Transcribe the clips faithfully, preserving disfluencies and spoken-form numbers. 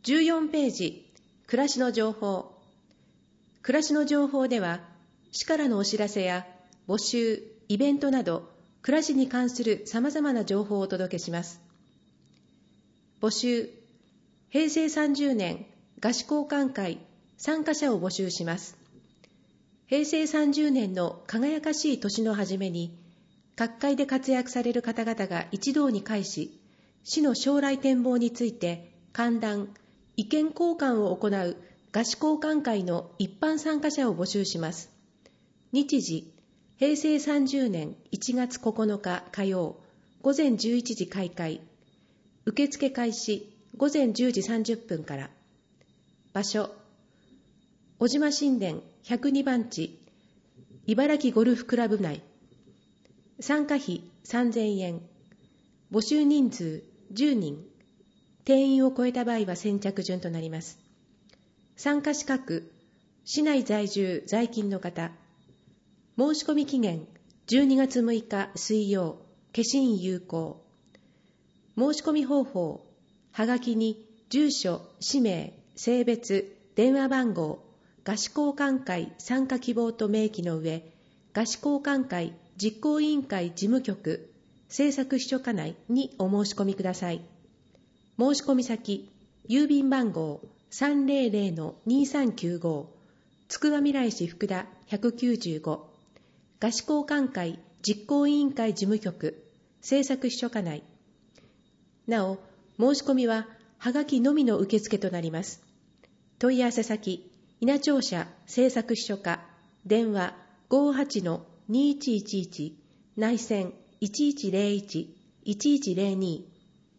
じゅうよんページ、暮らしの情報。暮らしの情報では、市からのお知らせや募集、イベントなど、暮らしに関するさまざまな情報をお届けします。募集、へいせいさんじゅうねん賀詞交換会参加者を募集します。へいせいさんじゅうねんの輝かしい年の初めに、各界で活躍される方々が一堂に会し、市の将来展望について歓談、意見交換を行う賀詞交換会の一般参加者を募集します。日時、へいせいさんじゅうねんいちがつここのか火曜、午前じゅういちじ開会。受付開始、午前じゅうじさんじゅっぷんから。場所、小島神殿ひゃくにばんち、茨城ゴルフクラブ内。参加費さんぜんえん。募集人数じゅうにん。定員を超えた場合は先着順となります。参加資格、市内在住在勤の方。申し込み期限じゅうにがつむいか水曜、消印有効。申し込み方法、はがきに住所、氏名、性別、電話番号、賀詞交換会参加希望と明記の上、賀詞交換会実行委員会事務局、政策秘書課内にお申し込みください。申し込み先、郵便番号 さんぜろぜろのにさんきゅうご、つくばみらい市福田ひゃくきゅうじゅうご、賀詞交換会実行委員会事務局、政策秘書課内。なお、申し込みははがきのみの受付となります。問い合わせ先、稲庁舎政策秘書課、電話 ごーはちのにいちいちいち、内線いちいちぜろいち、いちいちぜろに。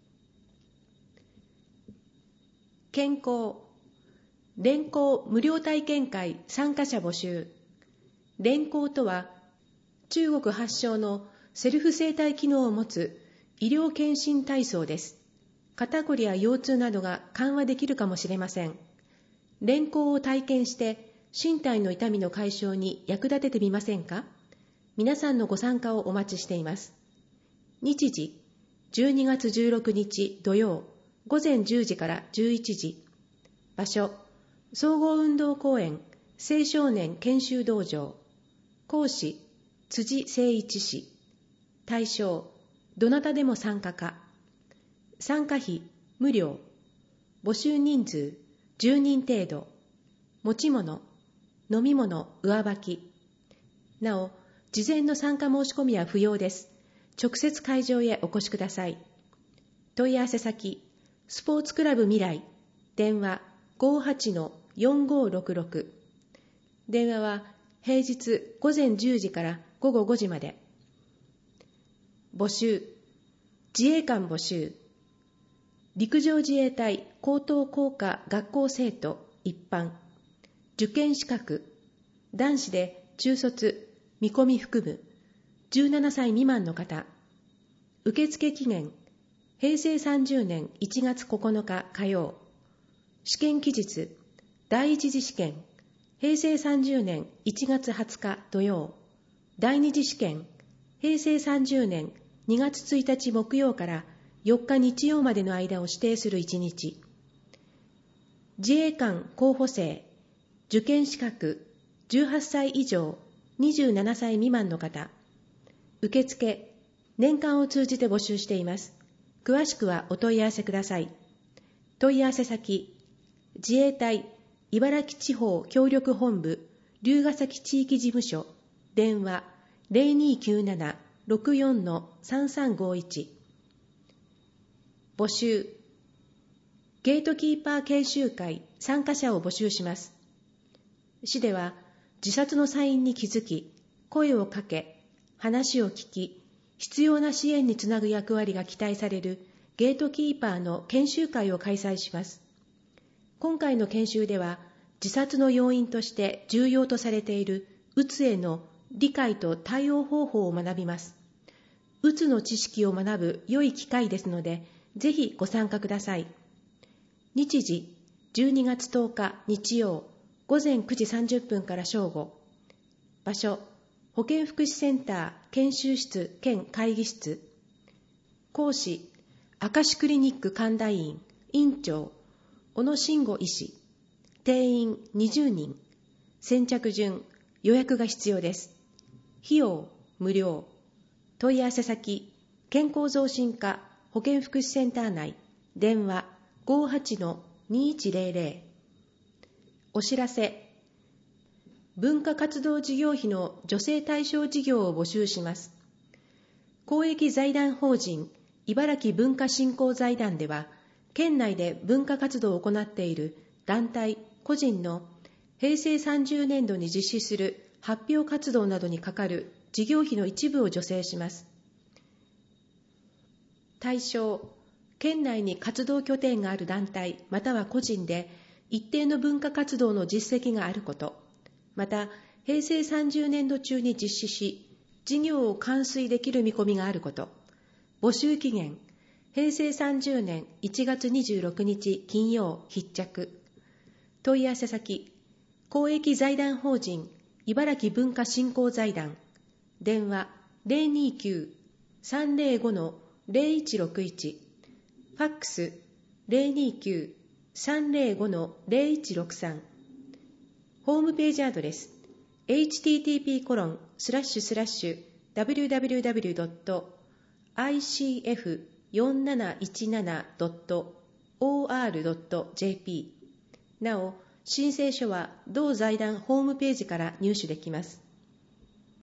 健康、連行無料体験会参加者募集。連行とは、中国発祥のセルフ整体機能を持つ医療検診体操です。肩こりや腰痛などが緩和できるかもしれません。連行を体験して身体の痛みの解消に役立ててみませんか？皆さんのご参加をお待ちしています。日時、じゅうにがつじゅうろくにち土曜、午前じゅうじからじゅういちじ。場所、総合運動公園青少年研修道場。講師、辻誠一氏。対象、どなたでも参加か。参加費、無料。募集人数、じゅうにん程度。持ち物、飲み物、上履き。なお、事前の参加申し込みは不要です。直接会場へお越しください。問い合わせ先、スポーツクラブ未来。電話 ごーはちのよんごーろくろく。電話は平日午前じゅうじから午後ごじまで。募集、自衛官募集。陸上自衛隊高等工科学校生徒一般。受験資格、男子で中卒、見込み含む、じゅうななさい未満の方。受付期限、へいせいさんじゅうねんいちがつここのか火曜。試験期日、第一次試験、へいせいさんじゅうねんいちがつはつか土曜。第二次試験、へいせいさんじゅうねんにがつついたち木曜からよっか日曜までの間を指定するいちにち。自衛官候補生、受験資格、じゅうはっさい以上、にじゅうななさい未満の方。受付、年間を通じて募集しています。詳しくはお問い合わせください。問い合わせ先、自衛隊茨城地方協力本部龍ケ崎地域事務所。電話 ぜろにきゅうなな ろくよんのさんさんごいち。募集、ゲートキーパー研修会参加者を募集します。市では自殺のサインに気づき、声をかけ、話を聞き、必要な支援につなぐ役割が期待されるゲートキーパーの研修会を開催します。今回の研修では、自殺の要因として重要とされているうつへの理解と対応方法を学びます。うつの知識を学ぶ良い機会ですので、ぜひご参加ください。日時、じゅうにがつとおか日曜、午前くじさんじゅっぷんから正午。場所、保健福祉センター研修室兼会議室。講師、明石クリニック神田院院長、 小野慎吾医師、定員にじゅうにん、先着順、予約が必要です。費用無料。問い合わせ先、健康増進課保健福祉センター内、電話 ごーはちのにいちゼロゼロ。お知らせ、文化活動事業費の助成対象事業を募集します。公益財団法人茨城文化振興財団では、県内で文化活動を行っている団体、個人のへいせいさんじゅうねんどに実施する発表活動などにかかる事業費の一部を助成します。対象、県内に活動拠点がある団体または個人で一定の文化活動の実績があること、またへいせいさんじゅうねんど中に実施し、事業を完遂できる見込みがあること。募集期限、へいせいさんじゅうねんいちがつにじゅうろくにち金曜必着。問い合わせ先、公益財団法人茨城文化振興財団、電話 ゼロにきゅう さんゼロご ゼロいちろくいち、ファックス ゼロにきゅう さんゼロご ゼロいちろくさん、ホームページアドレス エイチティーティーピーコロンスラッシュスラッシュダブリューダブリューダブリュードットアイシーエフよんなないちななドットオーアールドットジェーピー。なお、申請書は同財団ホームページから入手できます。